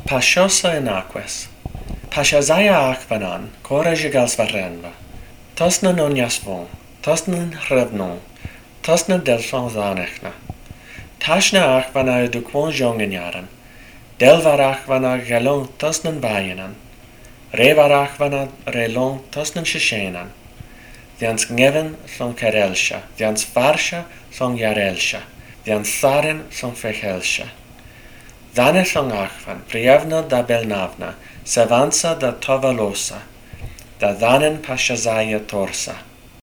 Pashosa in aquas. Pashazaya aquanan, corregigals varenva. Tosna non jasvon, tosna hrevnon, tosna delfon zanechna. Tashna aquana eduquon jongenjaran. Delvar aquana galon tosnan vajenan. Revar aquana relon tosnan shishenan. Dians gneven son karelsha, dians farsha son jarelsha, dians tharen son fechelsha. Dane son aquan, prievna da belnavna, savansa da tovalosa, da danen pashazaya torsa.